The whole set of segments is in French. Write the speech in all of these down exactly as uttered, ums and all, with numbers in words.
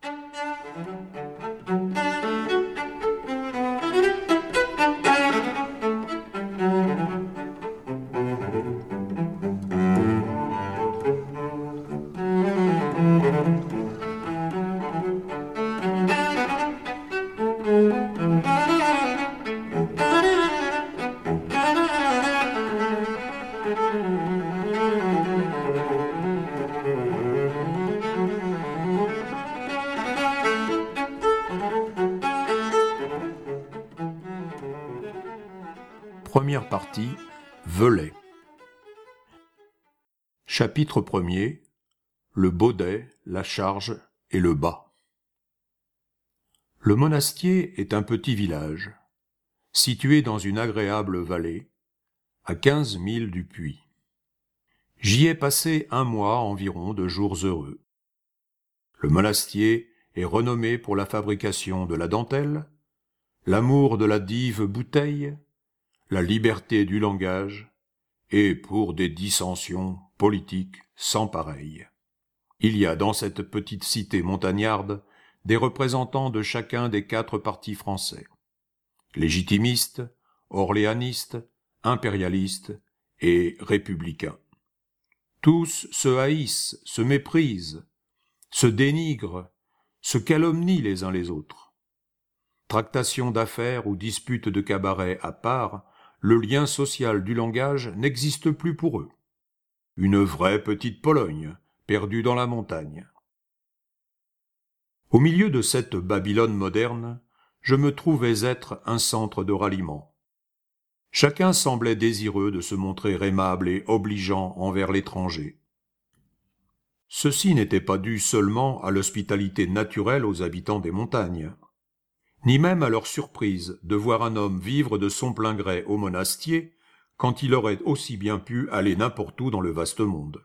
Première partie, Velay. Chapitre premier, le baudet, la charge et le bas. Le Monastier est un petit village, situé dans une agréable vallée, à quinze milles du Puy. J'y ai passé un mois environ de jours heureux. Le Monastier est renommé pour la fabrication de la dentelle, l'amour de la dive bouteille, la liberté du langage, et pour des dissensions politiques sans pareil. Il y a dans cette petite cité montagnarde des représentants de chacun des quatre partis français, légitimistes, orléanistes, impérialistes et républicains. Tous se haïssent, se méprisent, se dénigrent, se calomnient les uns les autres. Tractations d'affaires ou disputes de cabaret à part, le lien social du langage n'existe plus pour eux. Une vraie petite Pologne, perdue dans la montagne. Au milieu de cette Babylone moderne, je me trouvais être un centre de ralliement. Chacun semblait désireux de se montrer aimable et obligeant envers l'étranger. Ceci n'était pas dû seulement à l'hospitalité naturelle aux habitants des montagnes, ni même à leur surprise de voir un homme vivre de son plein gré au Monastier, quand il aurait aussi bien pu aller n'importe où dans le vaste monde.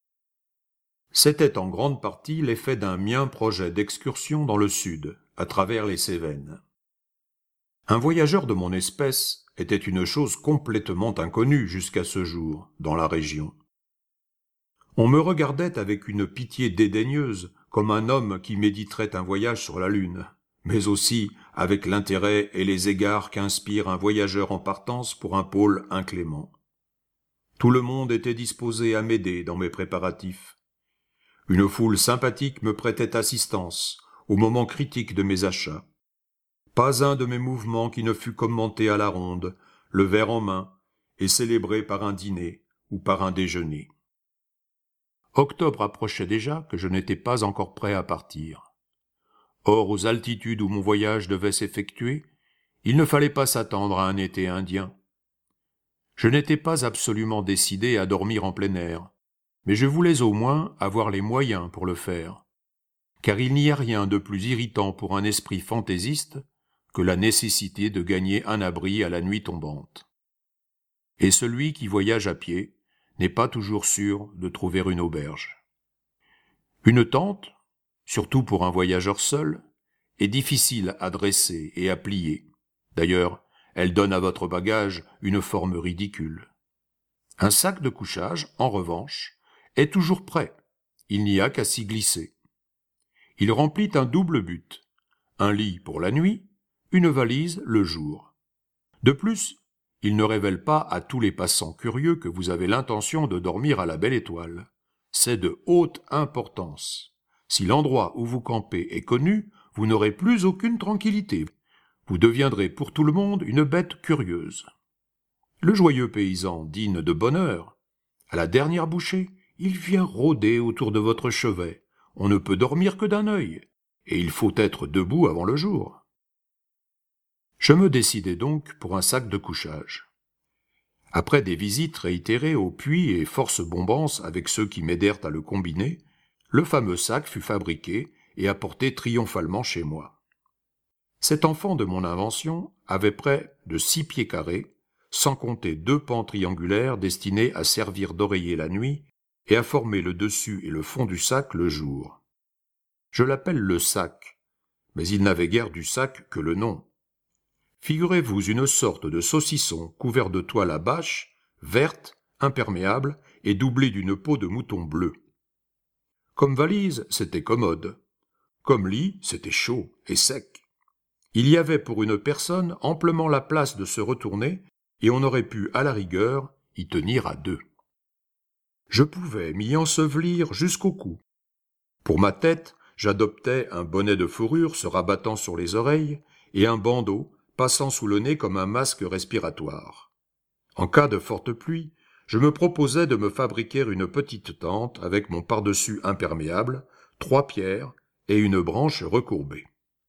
C'était en grande partie l'effet d'un mien projet d'excursion dans le sud, à travers les Cévennes. Un voyageur de mon espèce était une chose complètement inconnue jusqu'à ce jour, dans la région. On me regardait avec une pitié dédaigneuse, comme un homme qui méditerait un voyage sur la Lune, mais aussi avec l'intérêt et les égards qu'inspire un voyageur en partance pour un pôle inclément. Tout le monde était disposé à m'aider dans mes préparatifs. Une foule sympathique me prêtait assistance au moment critique de mes achats. Pas un de mes mouvements qui ne fût commenté à la ronde, le verre en main, et célébré par un dîner ou par un déjeuner. Octobre approchait déjà que je n'étais pas encore prêt à partir. Or, aux altitudes où mon voyage devait s'effectuer, il ne fallait pas s'attendre à un été indien. Je n'étais pas absolument décidé à dormir en plein air, mais je voulais au moins avoir les moyens pour le faire, car il n'y a rien de plus irritant pour un esprit fantaisiste que la nécessité de gagner un abri à la nuit tombante. Et celui qui voyage à pied n'est pas toujours sûr de trouver une auberge. Une tente, surtout pour un voyageur seul, est difficile à dresser et à plier. D'ailleurs, elle donne à votre bagage une forme ridicule. Un sac de couchage, en revanche, est toujours prêt. Il n'y a qu'à s'y glisser. Il remplit un double but. Un lit pour la nuit, une valise le jour. De plus, il ne révèle pas à tous les passants curieux que vous avez l'intention de dormir à la Belle Étoile. C'est de haute importance. Si l'endroit où vous campez est connu, vous n'aurez plus aucune tranquillité. Vous deviendrez pour tout le monde une bête curieuse. Le joyeux paysan dîne de bonne heure. À la dernière bouchée, il vient rôder autour de votre chevet. On ne peut dormir que d'un œil, et il faut être debout avant le jour. Je me décidai donc pour un sac de couchage. Après des visites réitérées au puits et force bombance avec ceux qui m'aidèrent à le combiner, le fameux sac fut fabriqué et apporté triomphalement chez moi. Cet enfant de mon invention avait près de six pieds carrés, sans compter deux pans triangulaires destinés à servir d'oreiller la nuit et à former le dessus et le fond du sac le jour. Je l'appelle le sac, mais il n'avait guère du sac que le nom. Figurez-vous une sorte de saucisson couvert de toile à bâche, verte, imperméable et doublé d'une peau de mouton bleu. Comme valise, c'était commode. Comme lit, c'était chaud et sec. Il y avait pour une personne amplement la place de se retourner, et on aurait pu, à la rigueur, y tenir à deux. Je pouvais m'y ensevelir jusqu'au cou. Pour ma tête, j'adoptais un bonnet de fourrure se rabattant sur les oreilles et un bandeau passant sous le nez comme un masque respiratoire. En cas de forte pluie, je me proposais de me fabriquer une petite tente avec mon pardessus imperméable, trois pierres et une branche recourbée.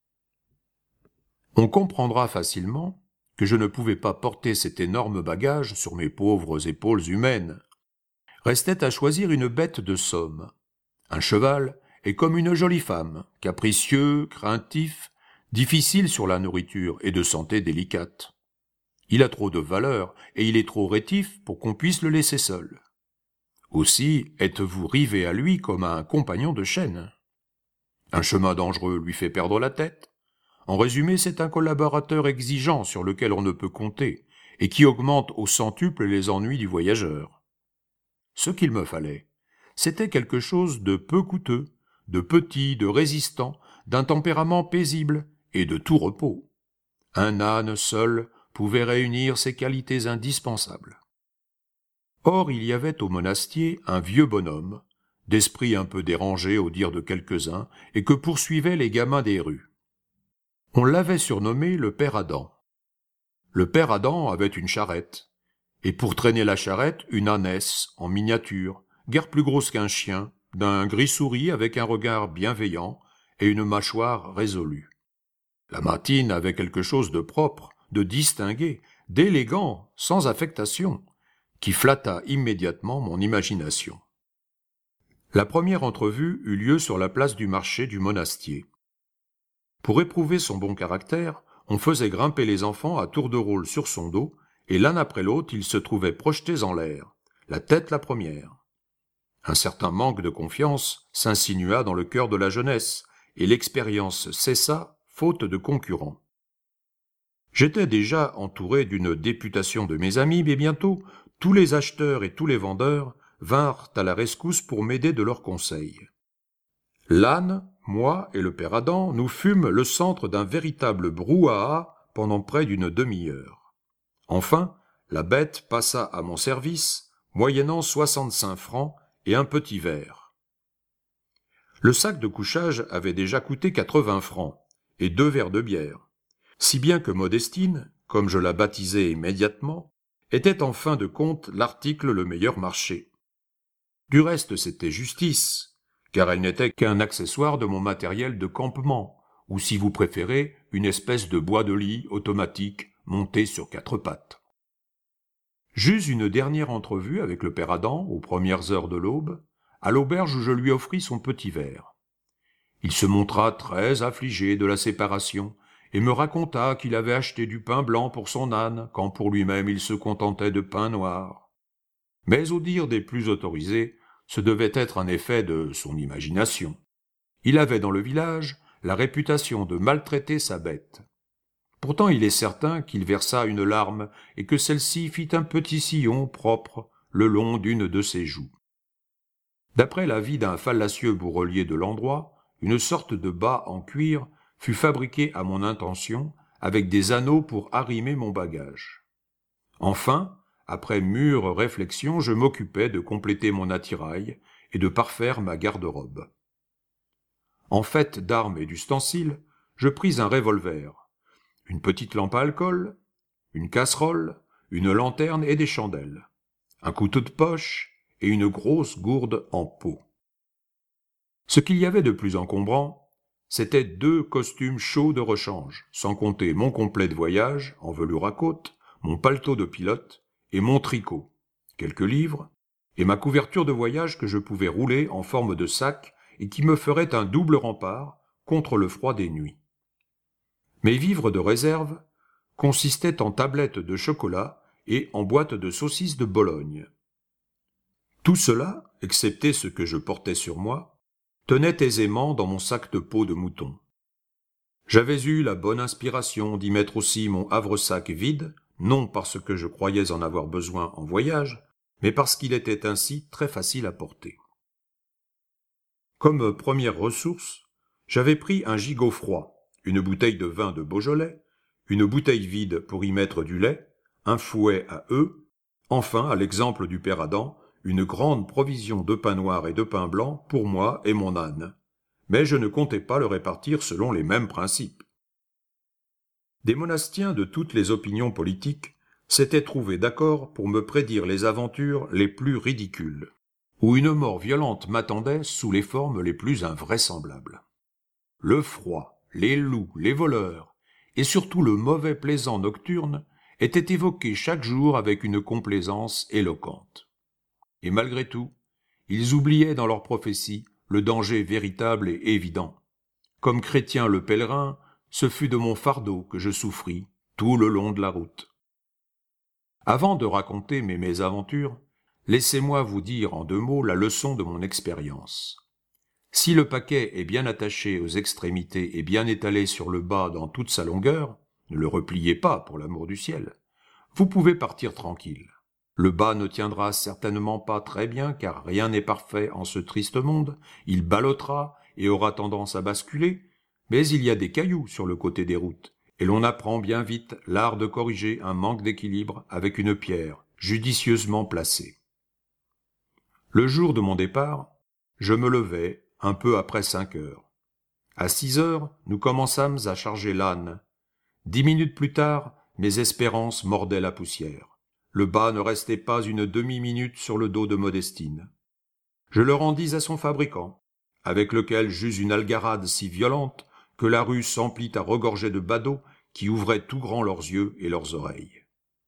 On comprendra facilement que je ne pouvais pas porter cet énorme bagage sur mes pauvres épaules humaines. Restait à choisir une bête de somme. Un cheval est comme une jolie femme, capricieux, craintif, difficile sur la nourriture et de santé délicate. Il a trop de valeur et il est trop rétif pour qu'on puisse le laisser seul. Aussi êtes-vous rivé à lui comme à un compagnon de chaîne. Un chemin dangereux lui fait perdre la tête. En résumé, c'est un collaborateur exigeant sur lequel on ne peut compter et qui augmente au centuple les ennuis du voyageur. Ce qu'il me fallait, c'était quelque chose de peu coûteux, de petit, de résistant, d'un tempérament paisible et de tout repos. Un âne seul pouvait réunir ces qualités indispensables. Or, il y avait au monastier un vieux bonhomme, d'esprit un peu dérangé au dire de quelques-uns, et que poursuivaient les gamins des rues. On l'avait surnommé le père Adam. Le père Adam avait une charrette, et pour traîner la charrette, une ânesse en miniature, guère plus grosse qu'un chien, d'un gris souris avec un regard bienveillant et une mâchoire résolue. La matine avait quelque chose de propre, de distingué, d'élégant, sans affectation, qui flatta immédiatement mon imagination. La première entrevue eut lieu sur la place du marché du monastier. Pour éprouver son bon caractère, on faisait grimper les enfants à tour de rôle sur son dos, et l'un après l'autre ils se trouvaient projetés en l'air, la tête la première. Un certain manque de confiance s'insinua dans le cœur de la jeunesse, et l'expérience cessa, faute de concurrents. J'étais déjà entouré d'une députation de mes amis, mais bientôt tous les acheteurs et tous les vendeurs vinrent à la rescousse pour m'aider de leurs conseils. L'âne, moi et le père Adam, nous fûmes le centre d'un véritable brouhaha pendant près d'une demi-heure. Enfin, la bête passa à mon service, moyennant soixante-cinq francs et un petit verre. Le sac de couchage avait déjà coûté quatre-vingts francs, et deux verres de bière, si bien que Modestine, comme je la baptisai immédiatement, était en fin de compte l'article le meilleur marché. Du reste, c'était justice, car elle n'était qu'un accessoire de mon matériel de campement, ou si vous préférez, une espèce de bois de lit automatique monté sur quatre pattes. J'eus une dernière entrevue avec le père Adam aux premières heures de l'aube, à l'auberge où je lui offris son petit verre. Il se montra très affligé de la séparation et me raconta qu'il avait acheté du pain blanc pour son âne, quand pour lui-même il se contentait de pain noir. Mais au dire des plus autorisés, ce devait être un effet de son imagination. Il avait dans le village la réputation de maltraiter sa bête. Pourtant il est certain qu'il versa une larme et que celle-ci fit un petit sillon propre le long d'une de ses joues. D'après l'avis d'un fallacieux bourrelier de l'endroit, une sorte de bas en cuir fut fabriqué à mon intention avec des anneaux pour arrimer mon bagage. Enfin, après mûre réflexion, je m'occupais de compléter mon attirail et de parfaire ma garde-robe. En fait d'armes et d'ustensiles, je pris un revolver, une petite lampe à alcool, une casserole, une lanterne et des chandelles, un couteau de poche et une grosse gourde en peau. Ce qu'il y avait de plus encombrant, c'étaient deux costumes chauds de rechange, sans compter mon complet de voyage en velours à côte, mon paletot de pilote et mon tricot, quelques livres, et ma couverture de voyage que je pouvais rouler en forme de sac et qui me ferait un double rempart contre le froid des nuits. Mes vivres de réserve consistaient en tablettes de chocolat et en boîtes de saucisses de Bologne. Tout cela, excepté ce que je portais sur moi, tenait aisément dans mon sac de peau de mouton. J'avais eu la bonne inspiration d'y mettre aussi mon havre-sac vide, non parce que je croyais en avoir besoin en voyage, mais parce qu'il était ainsi très facile à porter. Comme première ressource, J'avais pris un gigot froid, une bouteille de vin de Beaujolais, une bouteille vide pour y mettre du lait, un fouet à œufs, enfin, à l'exemple du père Adam, une grande provision de pain noir et de pain blanc pour moi et mon âne. Mais je ne comptais pas le répartir selon les mêmes principes. Des monastiens de toutes les opinions politiques s'étaient trouvés d'accord pour me prédire les aventures les plus ridicules, où une mort violente m'attendait sous les formes les plus invraisemblables. Le froid, les loups, les voleurs, et surtout le mauvais plaisant nocturne étaient évoqués chaque jour avec une complaisance éloquente. Et malgré tout, ils oubliaient dans leurs prophéties le danger véritable et évident. Comme chrétien le pèlerin, ce fut de mon fardeau que je souffris tout le long de la route. Avant de raconter mes mésaventures, laissez-moi vous dire en deux mots la leçon de mon expérience. Si le paquet est bien attaché aux extrémités et bien étalé sur le bas dans toute sa longueur, ne le repliez pas pour l'amour du ciel, vous pouvez partir tranquille. Le bas ne tiendra certainement pas très bien car rien n'est parfait en ce triste monde, il ballottera et aura tendance à basculer, mais il y a des cailloux sur le côté des routes, et l'on apprend bien vite l'art de corriger un manque d'équilibre avec une pierre judicieusement placée. Le jour de mon départ, je me levai un peu après cinq heures. À six heures, nous commençâmes à charger l'âne. Dix minutes plus tard, mes espérances mordaient la poussière. Le bas ne restait pas une demi-minute sur le dos de Modestine. Je le rendis à son fabricant, avec lequel j'eus une algarade si violente que la rue s'emplit à regorger de badauds qui ouvraient tout grands leurs yeux et leurs oreilles.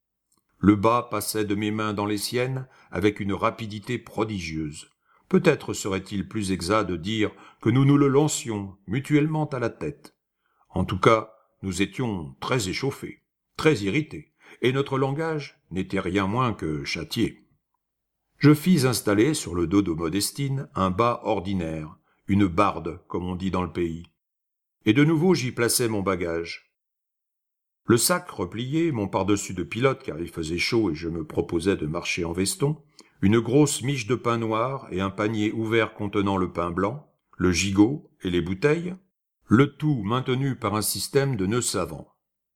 Le bas passait de mes mains dans les siennes avec une rapidité prodigieuse. Peut-être serait-il plus exact de dire que nous nous le lancions mutuellement à la tête. En tout cas, nous étions très échauffés, très irrités, et notre langage n'était rien moins que châtié. Je fis installer sur le dos de Modestine un bas ordinaire, une barde, comme on dit dans le pays. Et de nouveau j'y plaçai mon bagage. Le sac replié, mon pardessus de pilote car il faisait chaud et je me proposais de marcher en veston, une grosse miche de pain noir et un panier ouvert contenant le pain blanc, le gigot et les bouteilles, le tout maintenu par un système de nœuds savants.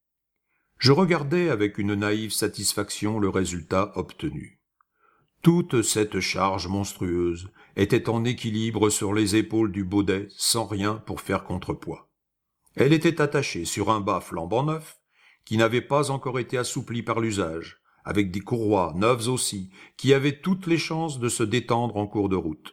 Je regardais avec une naïve satisfaction le résultat obtenu. Toute cette charge monstrueuse était en équilibre sur les épaules du baudet sans rien pour faire contrepoids. Elle était attachée sur un bas flambant neuf qui n'avait pas encore été assoupli par l'usage, avec des courroies neuves aussi, qui avaient toutes les chances de se détendre en cours de route.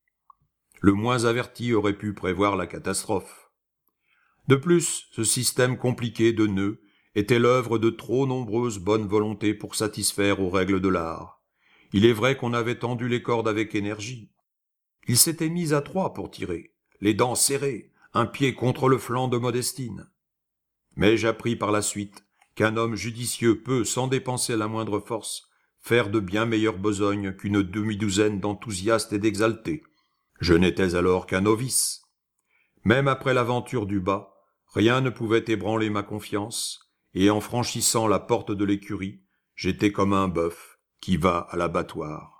Le moins averti aurait pu prévoir la catastrophe. De plus, ce système compliqué de nœuds était l'œuvre de trop nombreuses bonnes volontés pour satisfaire aux règles de l'art. Il est vrai qu'on avait tendu les cordes avec énergie. Il s'était mis à trois pour tirer, les dents serrées, un pied contre le flanc de Modestine. Mais j'appris par la suite qu'un homme judicieux peut, sans dépenser la moindre force, faire de bien meilleures besognes qu'une demi-douzaine d'enthousiastes et d'exaltés. Je n'étais alors qu'un novice. Même après l'aventure du bas, rien ne pouvait ébranler ma confiance, et en franchissant la porte de l'écurie, j'étais comme un bœuf qui va à l'abattoir.